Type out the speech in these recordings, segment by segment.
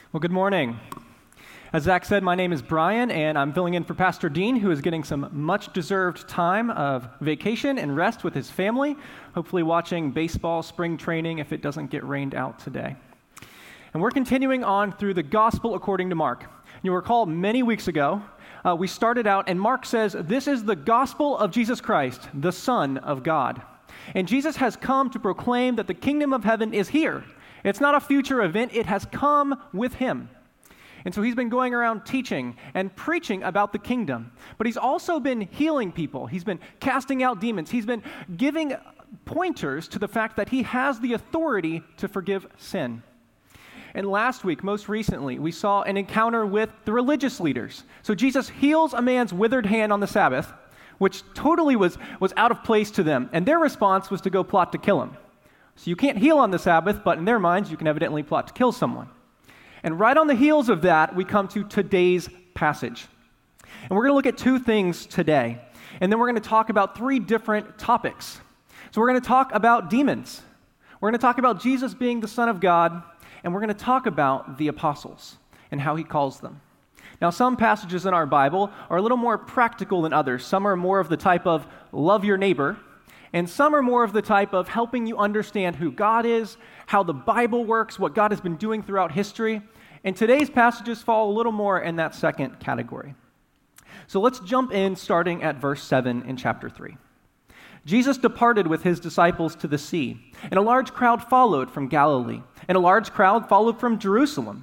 Well, good morning. As Zach said, my name is Brian, and I'm filling in for Pastor Dean, who is getting some much-deserved time of vacation and rest with his family, hopefully watching baseball spring training if it doesn't get rained out today. And we're continuing on through the Gospel according to Mark. You'll recall many weeks ago, we started out, and Mark says, this is the gospel of Jesus Christ, the Son of God. And Jesus has come to proclaim that the kingdom of heaven is here. It's not a future event, it has come with him. And so he's been going around teaching and preaching about the kingdom. But he's also been healing people. He's been casting out demons. He's been giving pointers to the fact that he has the authority to forgive sin. And last week, most recently, we saw an encounter with the religious leaders. So Jesus heals a man's withered hand on the Sabbath, which totally was out of place to them. And their response was to go plot to kill him. So you can't heal on the Sabbath, but in their minds, you can evidently plot to kill someone. And right on the heels of that, we come to today's passage. And we're going to look at two things today. And then we're going to talk about three different topics. So we're going to talk about demons. We're going to talk about Jesus being the Son of God. And we're going to talk about the apostles and how he calls them. Now, some passages in our Bible are a little more practical than others. Some are more of the type of love your neighbor. And some are more of the type of helping you understand who God is, how the Bible works, what God has been doing throughout history. And today's passages fall a little more in that second category. So let's jump in starting at verse 7 in chapter 3. Jesus departed with his disciples to the sea, and a large crowd followed from Galilee, and a large crowd followed from Jerusalem,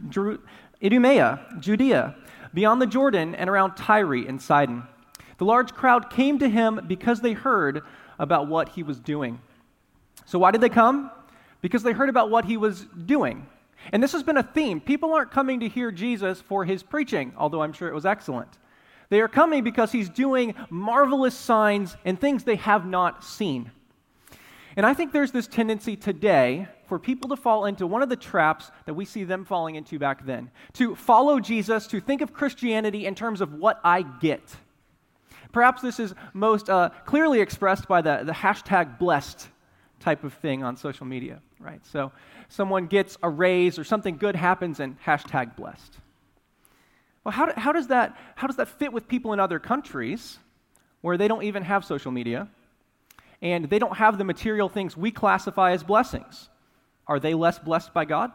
Idumea, Judea, beyond the Jordan, and around Tyre and Sidon. The large crowd came to him because they heard about what he was doing. So why did they come? Because they heard about what he was doing. And this has been a theme. People aren't coming to hear Jesus for his preaching, although I'm sure it was excellent. They are coming because he's doing marvelous signs and things they have not seen. And I think there's this tendency today for people to fall into one of the traps that we see them falling into back then. To follow Jesus, to think of Christianity in terms of what I get. Perhaps this is most clearly expressed by the hashtag blessed type of thing on social media, right? So someone gets a raise or something good happens and hashtag blessed. Well, how does that fit with people in other countries where they don't even have social media and they don't have the material things we classify as blessings? Are they less blessed by God?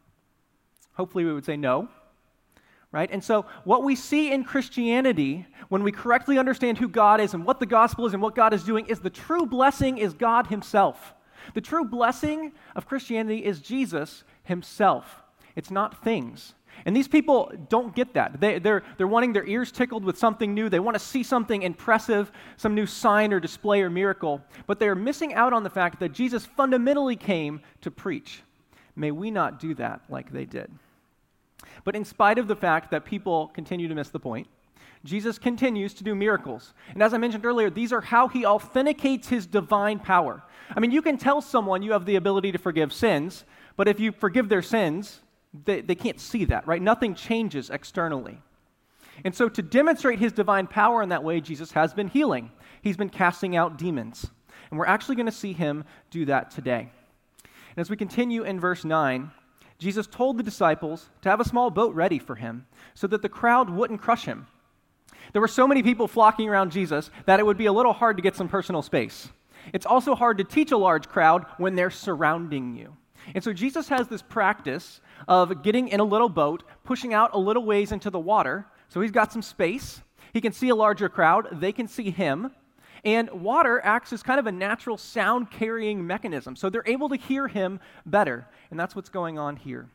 Hopefully we would say no. Right? And so what we see in Christianity, when we correctly understand who God is and what the gospel is and what God is doing, is the true blessing is God himself. The true blessing of Christianity is Jesus himself. It's not things. And these people don't get that. They're wanting their ears tickled with something new. They want to see something impressive, some new sign or display or miracle. But they're missing out on the fact that Jesus fundamentally came to preach. May we not do that like they did. But in spite of the fact that people continue to miss the point, Jesus continues to do miracles. And as I mentioned earlier, these are how he authenticates his divine power. I mean, you can tell someone you have the ability to forgive sins, but if you forgive their sins, they can't see that, right? Nothing changes externally. And so to demonstrate his divine power in that way, Jesus has been healing. He's been casting out demons. And we're actually going to see him do that today. And as we continue in verse 9, Jesus told the disciples to have a small boat ready for him so that the crowd wouldn't crush him. There were so many people flocking around Jesus that it would be a little hard to get some personal space. It's also hard to teach a large crowd when they're surrounding you. And so Jesus has this practice of getting in a little boat, pushing out a little ways into the water, so he's got some space. He can see a larger crowd. They can see him. And water acts as kind of a natural sound-carrying mechanism, so they're able to hear him better. And that's what's going on here.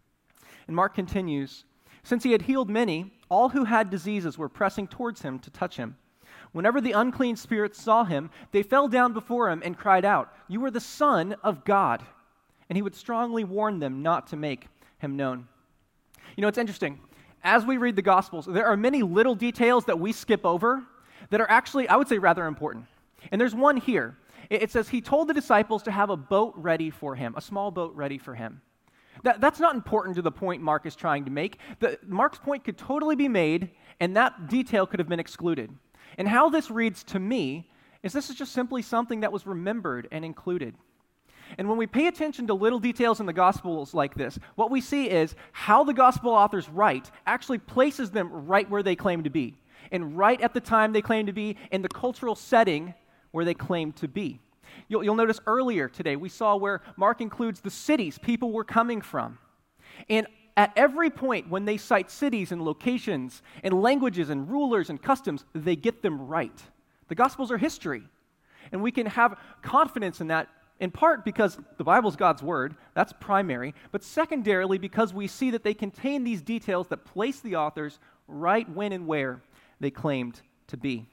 And Mark continues, since he had healed many, all who had diseases were pressing towards him to touch him. Whenever the unclean spirits saw him, they fell down before him and cried out, "You are the Son of God." And he would strongly warn them not to make him known. You know, it's interesting. As we read the Gospels, there are many little details that we skip over that are actually, I would say, rather important. And there's one here. It says he told the disciples to have a boat ready for him, a small boat ready for him. That's not important to the point Mark is trying to make. Mark's point could totally be made, and that detail could have been excluded. And how this reads to me is this is just simply something that was remembered and included. And when we pay attention to little details in the Gospels like this, what we see is how the Gospel authors write actually places them right where they claim to be, and right at the time they claim to be, in the cultural setting where they claim to be. You'll notice earlier today we saw where Mark includes the cities people were coming from. And at every point when they cite cities and locations and languages and rulers and customs, they get them right. The Gospels are history, and we can have confidence in that in part because the Bible's God's Word, that's primary, but secondarily because we see that they contain these details that place the authors right when and where they claimed to be.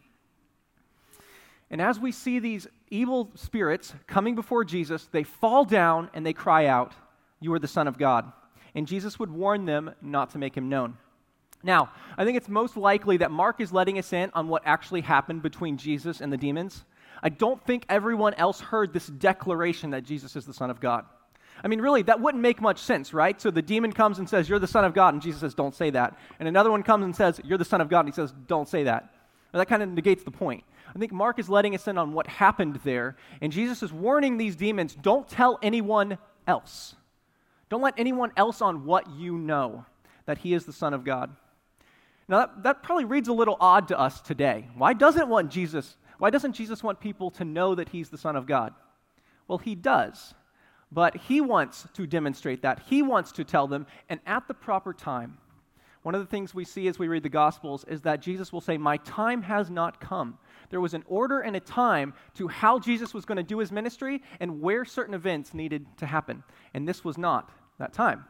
And as we see these evil spirits coming before Jesus, they fall down and they cry out, "You are the Son of God." And Jesus would warn them not to make him known. Now, I think it's most likely that Mark is letting us in on what actually happened between Jesus and the demons. I don't think everyone else heard this declaration that Jesus is the Son of God. I mean, really, that wouldn't make much sense, right? So the demon comes and says, "You're the Son of God," and Jesus says, "Don't say that." And another one comes and says, "You're the Son of God," and he says, "Don't say that." Now, that kind of negates the point. I think Mark is letting us in on what happened there, and Jesus is warning these demons, don't tell anyone else. Don't let anyone else on what you know, that he is the Son of God. Now, that probably reads a little odd to us today. Why doesn't Jesus want people to know that he's the Son of God? Well, he does, but he wants to demonstrate that. He wants to tell them, and at the proper time. One of the things we see as we read the Gospels is that Jesus will say, "My time has not come." There was an order and a time to how Jesus was going to do his ministry and where certain events needed to happen, and this was not that time.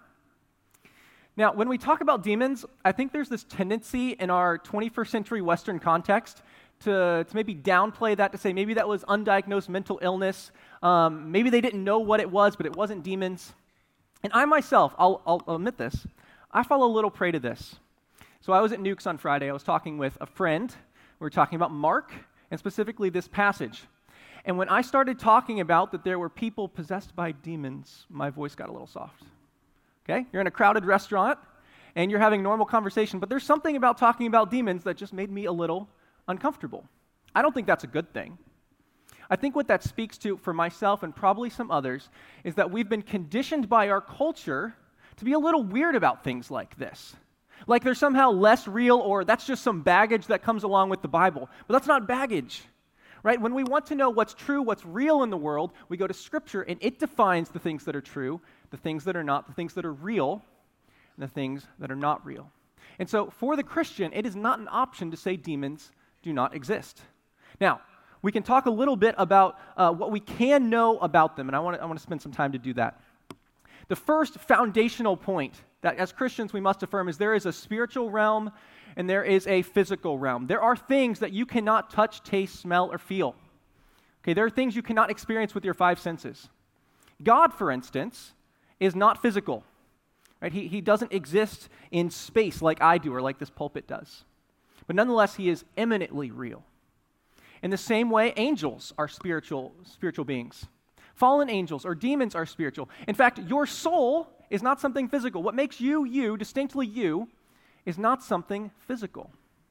Now, when we talk about demons, I think there's this tendency in our 21st century Western context to maybe downplay that, to say maybe that was undiagnosed mental illness, maybe they didn't know what it was, but it wasn't demons. And I myself, I'll admit this, I fall a little prey to this. So I was at Nukes on Friday. I was talking with a friend. We were talking about Mark, and specifically this passage. And when I started talking about that there were people possessed by demons, my voice got a little soft. Okay? You're in a crowded restaurant, and you're having normal conversation, but there's something about talking about demons that just made me a little uncomfortable. I don't think that's a good thing. I think what that speaks to, for myself and probably some others, is that we've been conditioned by our culture to be a little weird about things like this. Like they're somehow less real, or that's just some baggage that comes along with the Bible. But that's not baggage, right? When we want to know what's true, what's real in the world, we go to Scripture, and it defines the things that are true, the things that are not, the things that are real, and the things that are not real. And so for the Christian, it is not an option to say demons do not exist. Now, we can talk a little bit about what we can know about them, and I want to spend some time to do that. The first foundational point that as Christians we must affirm is there is a spiritual realm and there is a physical realm. There are things that you cannot touch, taste, smell, or feel. Okay, there are things you cannot experience with your five senses. God, for instance, is not physical. Right? He doesn't exist in space like I do or like this pulpit does. But nonetheless, he is eminently real. In the same way, angels are spiritual beings. Fallen angels or demons are spiritual. In fact, your soul is not something physical. What makes you, distinctly you, is not something physical.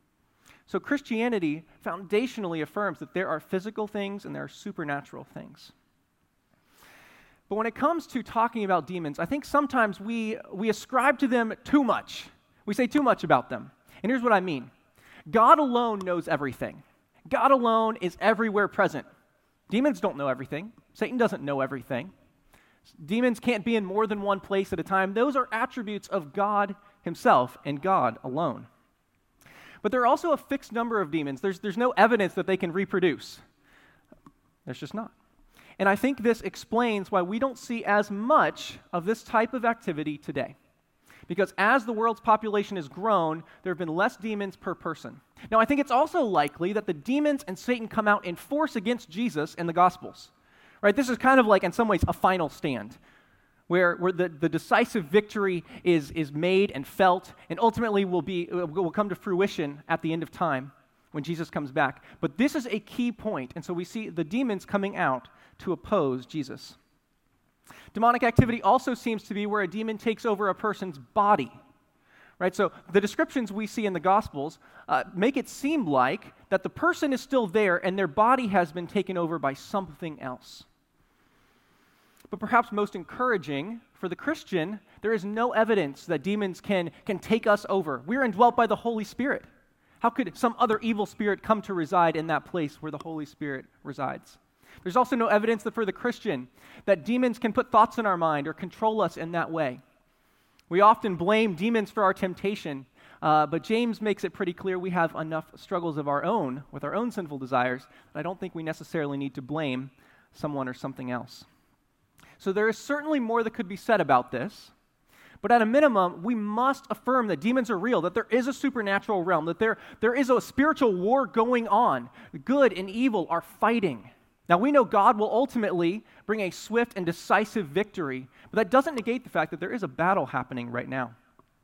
So Christianity foundationally affirms that there are physical things and there are supernatural things. But when it comes to talking about demons, I think sometimes we ascribe to them too much. We say too much about them. And here's what I mean. God alone knows everything. God alone is everywhere present. Demons don't know everything. Satan doesn't know everything. Demons can't be in more than one place at a time. Those are attributes of God himself and God alone. But there are also a fixed number of demons. There's no evidence that they can reproduce. There's just not. And I think this explains why we don't see as much of this type of activity today. Because as the world's population has grown, there have been less demons per person. Now, I think it's also likely that the demons and Satan come out in force against Jesus in the Gospels. Right? This is kind of like, in some ways, a final stand, where the decisive victory is made and felt, and ultimately will come to fruition at the end of time when Jesus comes back. But this is a key point, and so we see the demons coming out to oppose Jesus. Demonic activity also seems to be where a demon takes over a person's body. Right? So the descriptions we see in the Gospels make it seem like that the person is still there and their body has been taken over by something else. But perhaps most encouraging for the Christian, there is no evidence that demons can take us over. We're indwelt by the Holy Spirit. How could some other evil spirit come to reside in that place where the Holy Spirit resides? There's also no evidence that for the Christian that demons can put thoughts in our mind or control us in that way. We often blame demons for our temptation, but James makes it pretty clear we have enough struggles of our own with our own sinful desires that I don't think we necessarily need to blame someone or something else. So there is certainly more that could be said about this, but at a minimum, we must affirm that demons are real, that there is a supernatural realm, that there is a spiritual war going on. Good and evil are fighting. Now, we know God will ultimately bring a swift and decisive victory, but that doesn't negate the fact that there is a battle happening right now.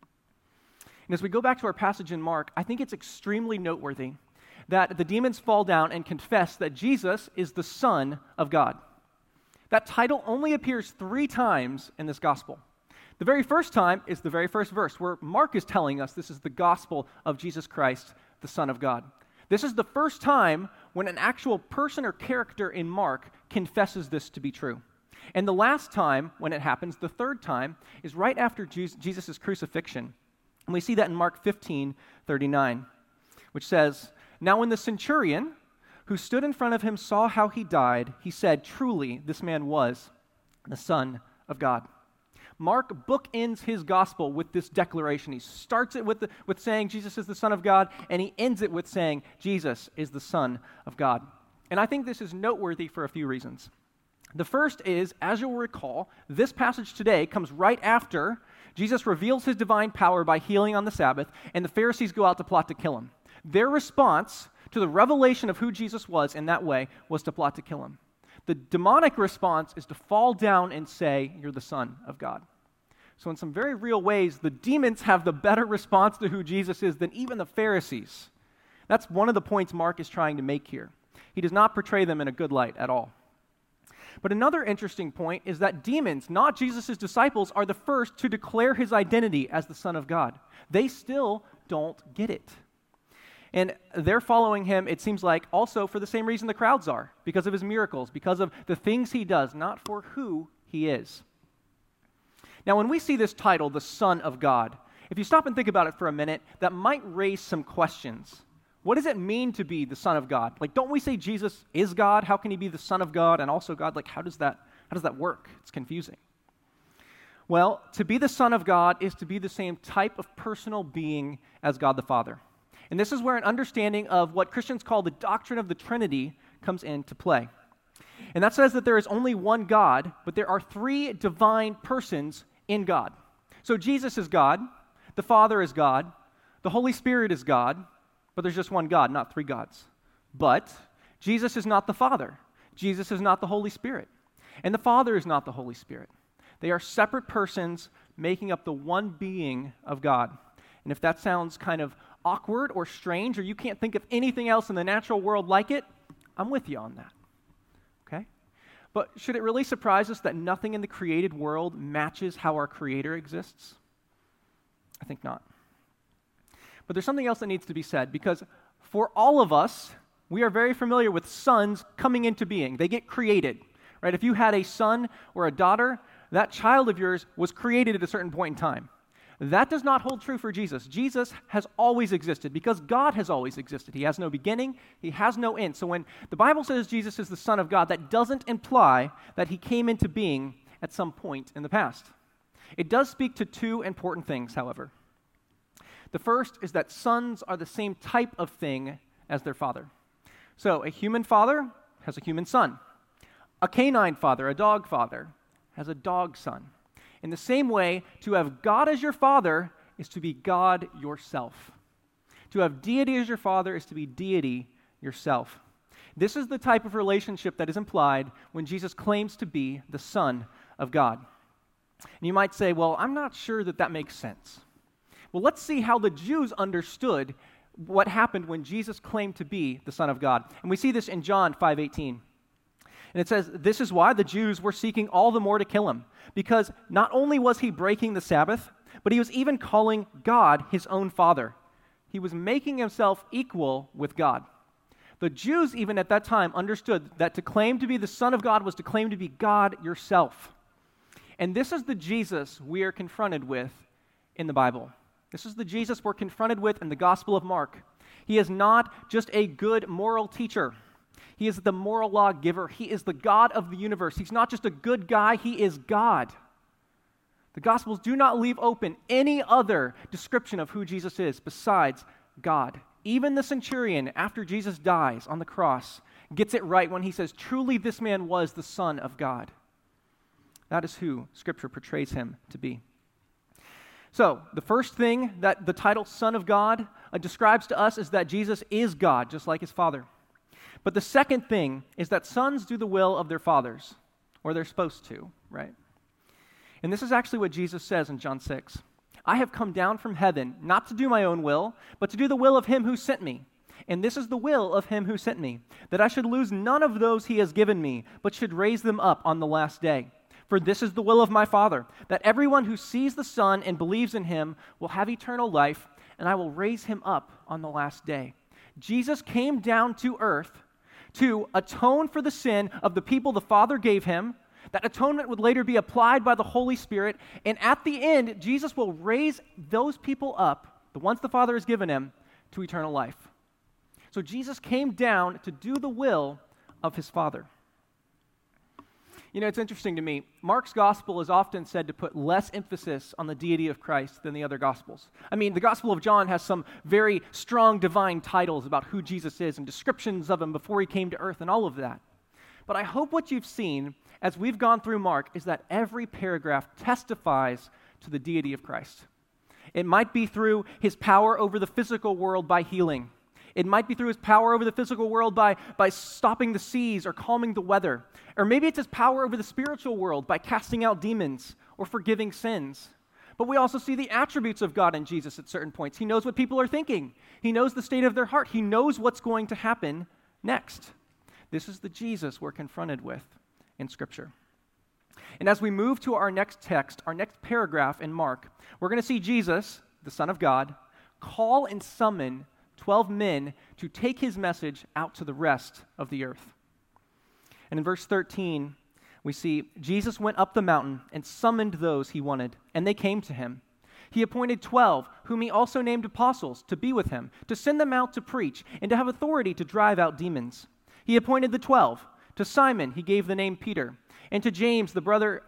And as we go back to our passage in Mark, I think it's extremely noteworthy that the demons fall down and confess that Jesus is the Son of God. That title only appears 3 times in this gospel. The very first time is the very first verse, where Mark is telling us this is the gospel of Jesus Christ, the Son of God. This is the first time when an actual person or character in Mark confesses this to be true. And the last time when it happens, the third time, is right after Jesus' crucifixion. And we see that in Mark 15:39, which says, "Now when the centurion who stood in front of him saw how he died, he said, 'Truly, this man was the Son of God.'" Mark bookends his gospel with this declaration. He starts it with saying Jesus is the Son of God, and he ends it with saying Jesus is the Son of God. And I think this is noteworthy for a few reasons. The first is, as you'll recall, this passage today comes right after Jesus reveals his divine power by healing on the Sabbath, and the Pharisees go out to plot to kill him. Their response to the revelation of who Jesus was in that way was to plot to kill him. The demonic response is to fall down and say, "You're the Son of God." So in some very real ways, the demons have the better response to who Jesus is than even the Pharisees. That's one of the points Mark is trying to make here. He does not portray them in a good light at all. But another interesting point is that demons, not Jesus' disciples, are the first to declare his identity as the Son of God. They still don't get it. And they're following him, it seems like, also for the same reason the crowds are, because of his miracles, because of the things he does, not for who he is. Now, when we see this title, the Son of God, if you stop and think about it for a minute, that might raise some questions. What does it mean to be the Son of God? Like, don't we say Jesus is God? How can he be the Son of God and also God? Like, how does that work? It's confusing. Well, to be the Son of God is to be the same type of personal being as God the Father. And this is where an understanding of what Christians call the doctrine of the Trinity comes into play. And that says that there is only one God, but there are 3 divine persons in God. So Jesus is God, the Father is God, the Holy Spirit is God, but there's just one God, not 3 gods. But Jesus is not the Father. Jesus is not the Holy Spirit. And the Father is not the Holy Spirit. They are separate persons making up the one being of God. And if that sounds kind of awkward or strange, or you can't think of anything else in the natural world like it, I'm with you on that. Okay? But should it really surprise us that nothing in the created world matches how our Creator exists? I think not. But there's something else that needs to be said, because for all of us, we are very familiar with sons coming into being. They get created, right? If you had a son or a daughter, that child of yours was created at a certain point in time. That does not hold true for Jesus. Jesus has always existed because God has always existed. He has no beginning. He has no end. So when the Bible says Jesus is the Son of God, that doesn't imply that he came into being at some point in the past. It does speak to 2 important things, however. The first is that sons are the same type of thing as their father. So a human father has a human son. A canine father, a dog father, has a dog son. In the same way, to have God as your father is to be God yourself. To have deity as your father is to be deity yourself. This is the type of relationship that is implied when Jesus claims to be the Son of God. And you might say, well, I'm not sure that makes sense. Well, let's see how the Jews understood what happened when Jesus claimed to be the Son of God. And we see this in John 5:18. And it says, "This is why the Jews were seeking all the more to kill him, because not only was he breaking the Sabbath, but he was even calling God his own Father. He was making himself equal with God." The Jews even at that time understood that to claim to be the Son of God was to claim to be God yourself. And this is the Jesus we are confronted with in the Bible. This is the Jesus we're confronted with in the Gospel of Mark. He is not just a good moral teacher. He is the moral law giver. He is the God of the universe. He's not just a good guy, he is God. The Gospels do not leave open any other description of who Jesus is besides God. Even the centurion, after Jesus dies on the cross, gets it right when he says, truly this man was the Son of God. That is who Scripture portrays him to be. So, the first thing that the title Son of God describes to us is that Jesus is God, just like his Father. But the second thing is that sons do the will of their fathers, or they're supposed to, right? And this is actually what Jesus says in John 6. I have come down from heaven, not to do my own will, but to do the will of him who sent me. And this is the will of him who sent me, that I should lose none of those he has given me, but should raise them up on the last day. For this is the will of my Father, that everyone who sees the Son and believes in him will have eternal life, and I will raise him up on the last day. Jesus came down to earth to atone for the sin of the people the Father gave him. That atonement would later be applied by the Holy Spirit, and at the end, Jesus will raise those people up, the ones the Father has given him, to eternal life. So Jesus came down to do the will of his Father. You know, it's interesting to me. Mark's gospel is often said to put less emphasis on the deity of Christ than the other gospels. I mean, the Gospel of John has some very strong divine titles about who Jesus is and descriptions of him before he came to earth and all of that. But I hope what you've seen as we've gone through Mark is that every paragraph testifies to the deity of Christ. It might be through his power over the physical world by healing. It might be through his power over the physical world by stopping the seas or calming the weather. Or maybe it's his power over the spiritual world by casting out demons or forgiving sins. But we also see the attributes of God in Jesus at certain points. He knows what people are thinking. He knows the state of their heart. He knows what's going to happen next. This is the Jesus we're confronted with in Scripture. And as we move to our next text, our next paragraph in Mark, we're going to see Jesus, the Son of God, call and summon 12 men to take his message out to the rest of the earth. And in verse 13, we see Jesus went up the mountain and summoned those he wanted, and they came to him. He appointed 12, whom he also named apostles, to be with him, to send them out to preach, and to have authority to drive out demons. He appointed the 12. To Simon he gave the name Peter, and to James the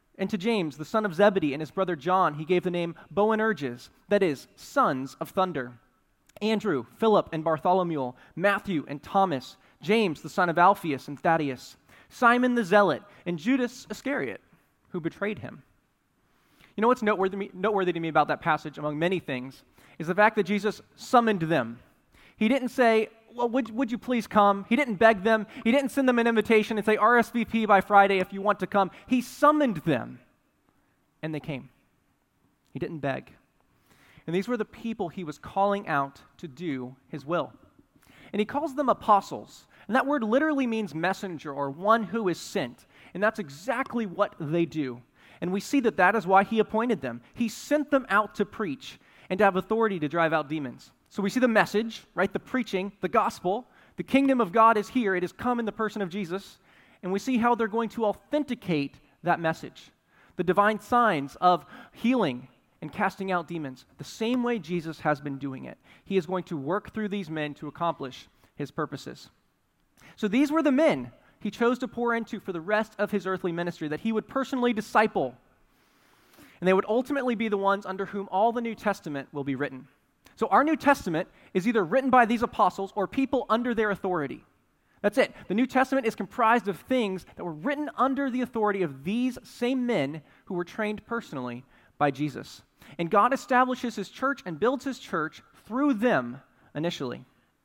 son of Zebedee, and his brother John he gave the name Boanerges, that is, sons of thunder. Andrew, Philip, and Bartholomew, Matthew and Thomas, James the son of Alphaeus and Thaddeus, Simon the Zealot, and Judas Iscariot, who betrayed him. You know what's noteworthy to me about that passage, among many things, is the fact that Jesus summoned them. He didn't say, well, would you please come? He didn't beg them. He didn't send them an invitation and say, RSVP by Friday if you want to come. He summoned them, and they came. He didn't beg. And these were the people he was calling out to do his will. And he calls them apostles. And that word literally means messenger or one who is sent. And that's exactly what they do. And we see that is why he appointed them. He sent them out to preach and to have authority to drive out demons. So we see the message, right? The preaching, the gospel. The kingdom of God is here. It has come in the person of Jesus. And we see how they're going to authenticate that message. The divine signs of healing and casting out demons, the same way Jesus has been doing it. He is going to work through these men to accomplish his purposes. So these were the men he chose to pour into for the rest of his earthly ministry, that he would personally disciple. And they would ultimately be the ones under whom all the New Testament will be written. So our New Testament is either written by these apostles or people under their authority. That's it. The New Testament is comprised of things that were written under the authority of these same men who were trained personally by Jesus. And God establishes his church and builds his church through them initially.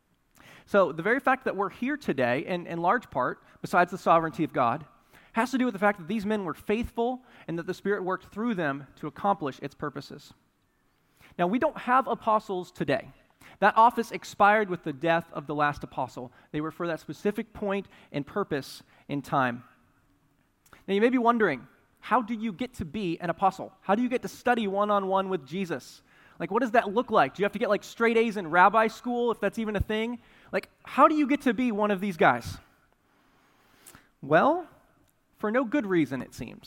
So the very fact that we're here today, in large part, besides the sovereignty of God, has to do with the fact that these men were faithful and that the Spirit worked through them to accomplish its purposes. Now, we don't have apostles today. That office expired with the death of the last apostle. They were for that specific point and purpose in time. Now, you may be wondering, how do you get to be an apostle? How do you get to study one-on-one with Jesus? Like, what does that look like? Do you have to get, like, straight A's in rabbi school, if that's even a thing? Like, how do you get to be one of these guys? Well, for no good reason, it seems.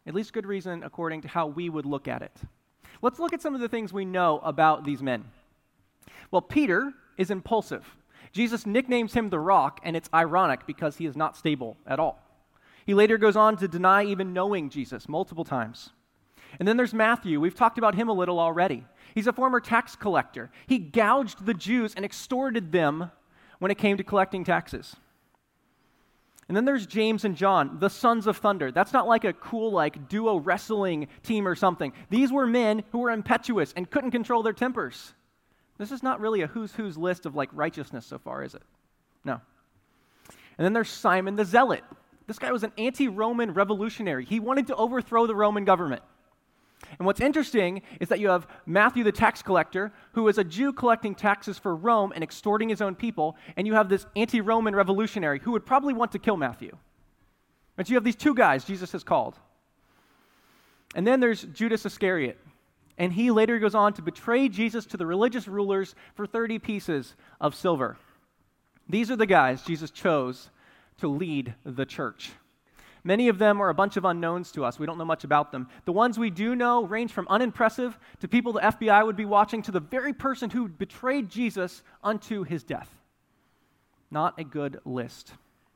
At least good reason according to how we would look at it. Let's look at some of the things we know about these men. Well, Peter is impulsive. Jesus nicknames him the Rock, and it's ironic because he is not stable at all. He later goes on to deny even knowing Jesus multiple times. And then there's Matthew. We've talked about him a little already. He's a former tax collector. He gouged the Jews and extorted them when it came to collecting taxes. And then there's James and John, the sons of thunder. That's not like a cool duo wrestling team or something. These were men who were impetuous and couldn't control their tempers. This is not really a who's who's list of righteousness so far, is it? No. And then there's Simon the Zealot. This guy was an anti-Roman revolutionary. He wanted to overthrow the Roman government. And what's interesting is that you have Matthew the tax collector, who is a Jew collecting taxes for Rome and extorting his own people, and you have this anti-Roman revolutionary who would probably want to kill Matthew. But you have these two guys Jesus has called. And then there's Judas Iscariot, and he later goes on to betray Jesus to the religious rulers for 30 pieces of silver. These are the guys Jesus chose to lead the church. Many of them are a bunch of unknowns to us. We don't know much about them. The ones we do know range from unimpressive to people the FBI would be watching to the very person who betrayed Jesus unto his death. Not a good list.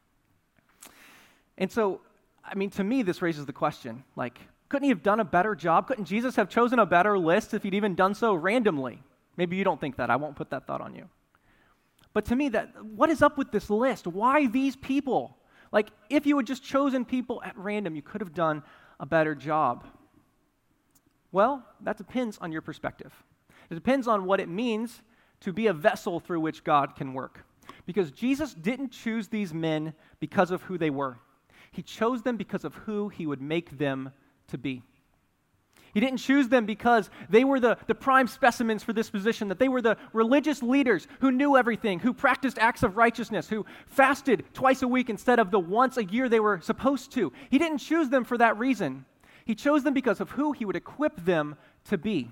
And so, to me, this raises the question, couldn't he have done a better job? Couldn't Jesus have chosen a better list if he'd even done so randomly? Maybe you don't think that. I won't put that thought on you. But to me, what is up with this list? Why these people? If you had just chosen people at random, you could have done a better job. Well, that depends on your perspective. It depends on what it means to be a vessel through which God can work. Because Jesus didn't choose these men because of who they were. He chose them because of who he would make them to be. He didn't choose them because they were the prime specimens for this position, that they were the religious leaders who knew everything, who practiced acts of righteousness, who fasted twice a week instead of the once a year they were supposed to. He didn't choose them for that reason. He chose them because of who he would equip them to be,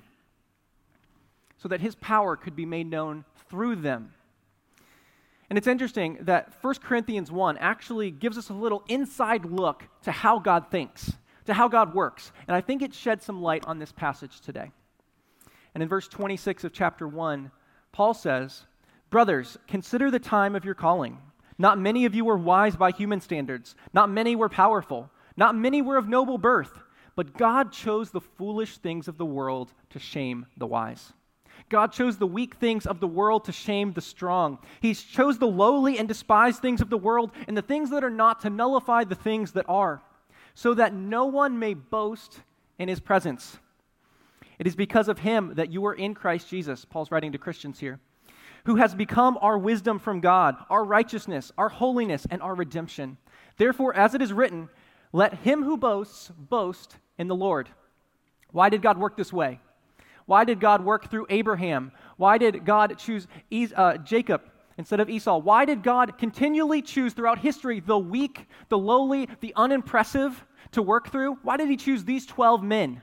so that his power could be made known through them. And it's interesting that 1 Corinthians 1 actually gives us a little inside look to how God thinks, to how God works. And I think it sheds some light on this passage today. And in verse 26 of chapter 1, Paul says, "Brothers, consider the time of your calling. Not many of you were wise by human standards. Not many were powerful. Not many were of noble birth. But God chose the foolish things of the world to shame the wise. God chose the weak things of the world to shame the strong. He chose the lowly and despised things of the world and the things that are not to nullify the things that are, so that no one may boast in his presence. It is because of him that you are in Christ Jesus," Paul's writing to Christians here, "who has become our wisdom from God, our righteousness, our holiness, and our redemption. Therefore, as it is written, let him who boasts boast in the Lord." Why did God work this way? Why did God work through Abraham? Why did God choose Jacob instead of Esau? Why did God continually choose throughout history the weak, the lowly, the unimpressive to work through? Why did he choose these 12 men?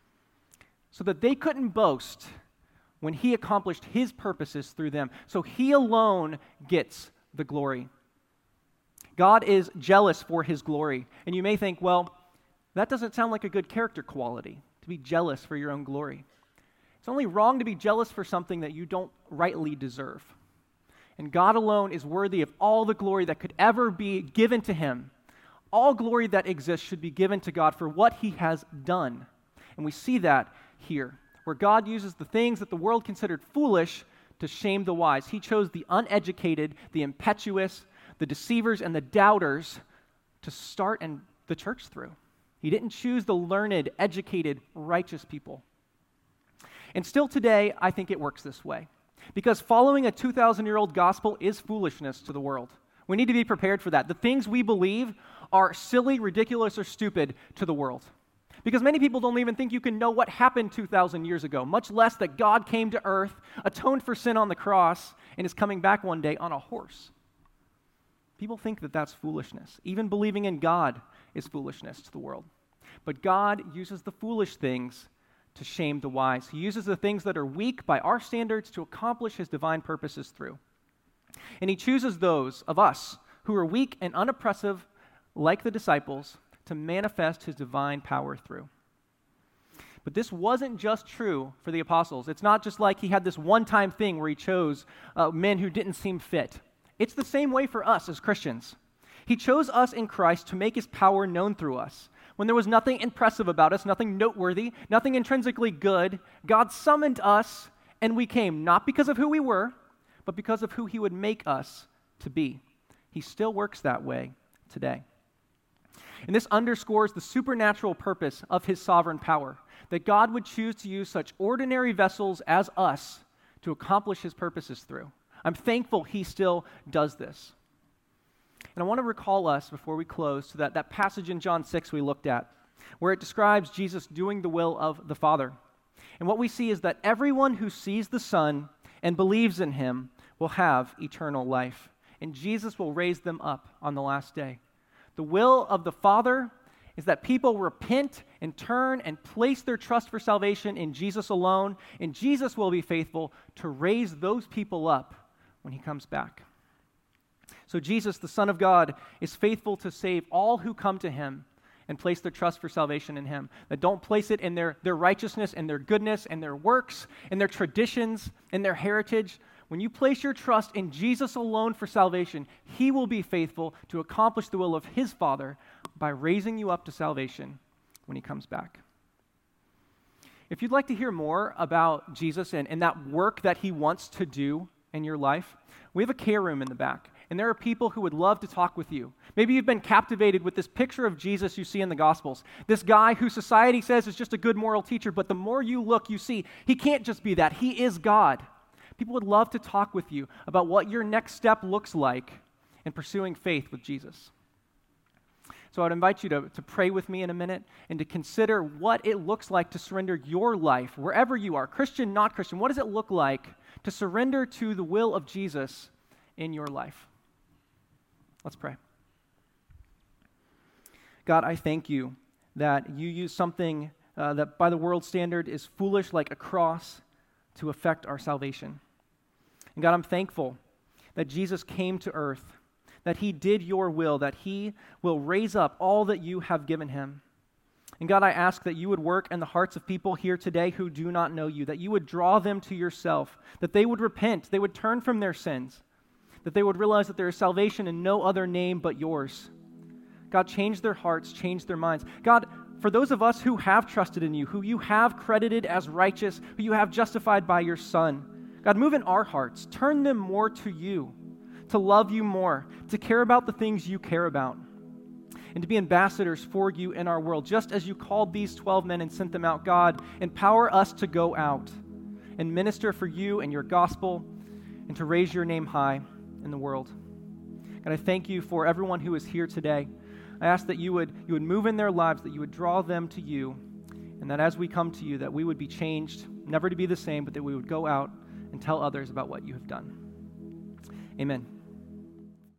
So that they couldn't boast when he accomplished his purposes through them. So he alone gets the glory. God is jealous for his glory. And you may think, well, that doesn't sound like a good character quality, to be jealous for your own glory. It's only wrong to be jealous for something that you don't rightly deserve. And God alone is worthy of all the glory that could ever be given to him. All glory that exists should be given to God for what he has done. And we see that here, where God uses the things that the world considered foolish to shame the wise. He chose the uneducated, the impetuous, the deceivers, and the doubters to start the church through. He didn't choose the learned, educated, righteous people. And still today, I think it works this way. Because following a 2,000-year-old gospel is foolishness to the world. We need to be prepared for that. The things we believe are silly, ridiculous, or stupid to the world. Because many people don't even think you can know what happened 2,000 years ago, much less that God came to earth, atoned for sin on the cross, and is coming back one day on a horse. People think that that's foolishness. Even believing in God is foolishness to the world. But God uses the foolish things to shame the wise. He uses the things that are weak by our standards to accomplish his divine purposes through. And he chooses those of us who are weak and unoppressive, like the disciples, to manifest his divine power through. But this wasn't just true for the apostles. It's not just like he had this one-time thing where he chose men who didn't seem fit. It's the same way for us as Christians. He chose us in Christ to make his power known through us. When there was nothing impressive about us, nothing noteworthy, nothing intrinsically good, God summoned us and we came, not because of who we were, but because of who he would make us to be. He still works that way today. And this underscores the supernatural purpose of his sovereign power, that God would choose to use such ordinary vessels as us to accomplish his purposes through. I'm thankful he still does this. And I want to recall us, before we close, to that passage in John 6 we looked at, where it describes Jesus doing the will of the Father. And what we see is that everyone who sees the Son and believes in him will have eternal life, and Jesus will raise them up on the last day. The will of the Father is that people repent and turn and place their trust for salvation in Jesus alone, and Jesus will be faithful to raise those people up when he comes back. So Jesus, the Son of God, is faithful to save all who come to him and place their trust for salvation in him. That don't place it in their righteousness and their goodness and their works and their traditions and their heritage. When you place your trust in Jesus alone for salvation, he will be faithful to accomplish the will of his Father by raising you up to salvation when he comes back. If you'd like to hear more about Jesus and that work that he wants to do in your life, we have a care room in the back. And there are people who would love to talk with you. Maybe you've been captivated with this picture of Jesus you see in the Gospels. This guy who society says is just a good moral teacher, but the more you look, you see he can't just be that. He is God. People would love to talk with you about what your next step looks like in pursuing faith with Jesus. So I'd invite you to pray with me in a minute and to consider what it looks like to surrender your life, wherever you are, Christian, not Christian. What does it look like to surrender to the will of Jesus in your life? Let's pray. God, I thank you that you use something that by the world standard is foolish, like a cross, to effect our salvation. And God, I'm thankful that Jesus came to earth, that he did your will, that he will raise up all that you have given him. And God, I ask that you would work in the hearts of people here today who do not know you, that you would draw them to yourself, that they would repent, they would turn from their sins, that they would realize that there is salvation in no other name but yours. God, change their hearts, change their minds. God, for those of us who have trusted in you, who you have credited as righteous, who you have justified by your Son, God, move in our hearts. Turn them more to you, to love you more, to care about the things you care about, and to be ambassadors for you in our world. Just as you called these 12 men and sent them out, God, empower us to go out and minister for you and your gospel and to raise your name high in the world. God, I thank you for everyone who is here today. I ask that you would move in their lives, that you would draw them to you, and that as we come to you, that we would be changed, never to be the same, but that we would go out and tell others about what you have done. Amen.